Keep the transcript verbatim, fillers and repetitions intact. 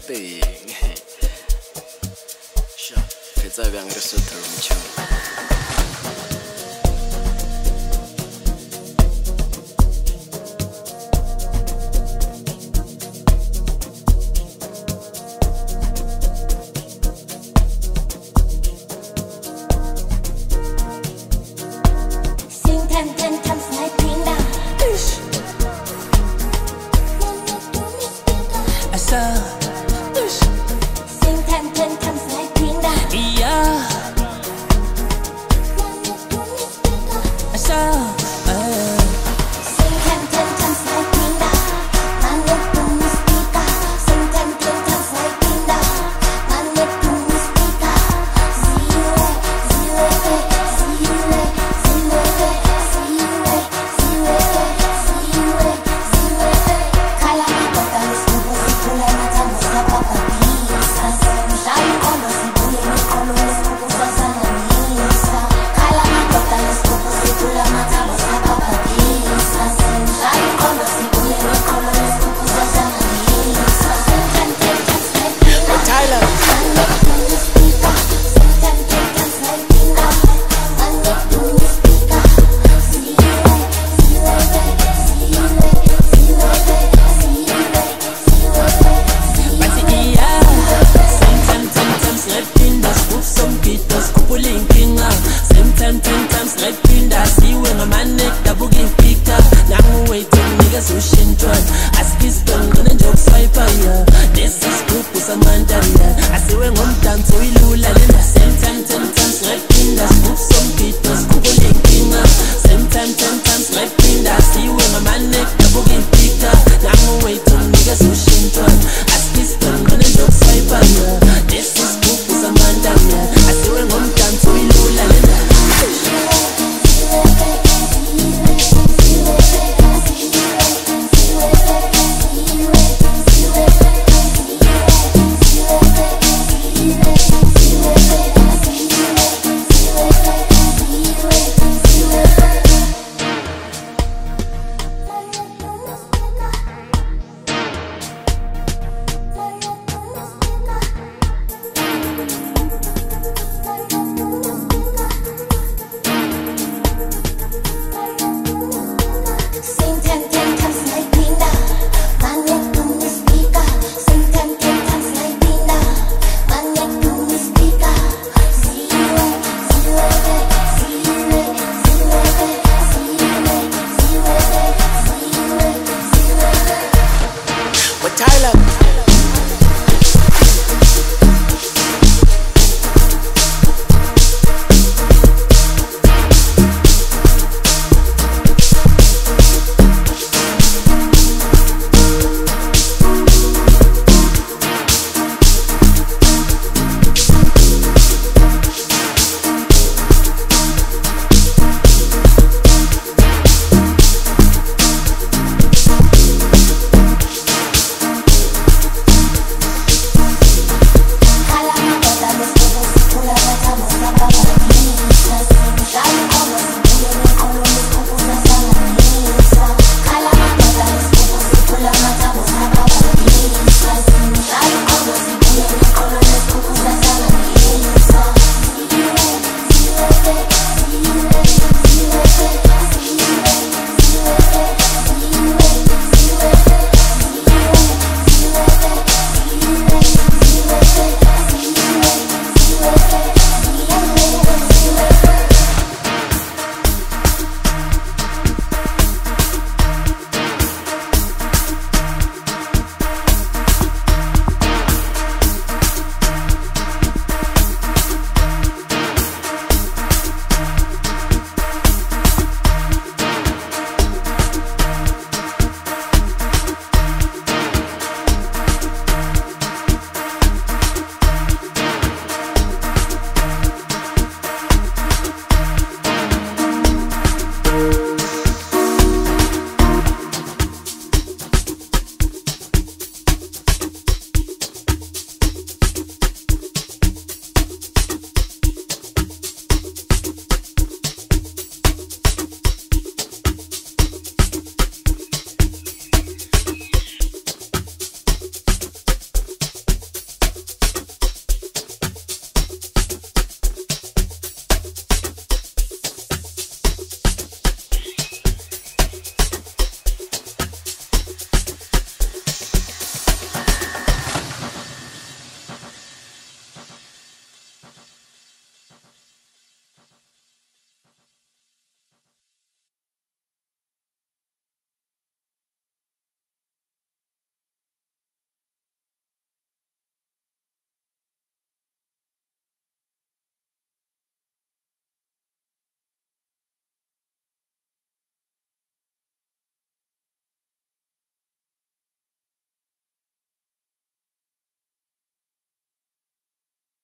thing. Sure, fetsa bjang re sotho mchong. Sing ten ten times like Pinda. Yeah. So, uh. Sing ten ten times like Pinda. Mane tu mistika. Sing ten ten times like Pinda. Mane tu mistika. Zile, zile, zile, zile, zile, zile, zile, zile. Kala kota nisikupo sikula na tamu sababa. Asiwe ngomdanso ilula lena same time ten times like Pinda move some beats kubona inkinga same time ten times like Pinda asiwe ngamanek dabuka impika nangu wait unika sushintwa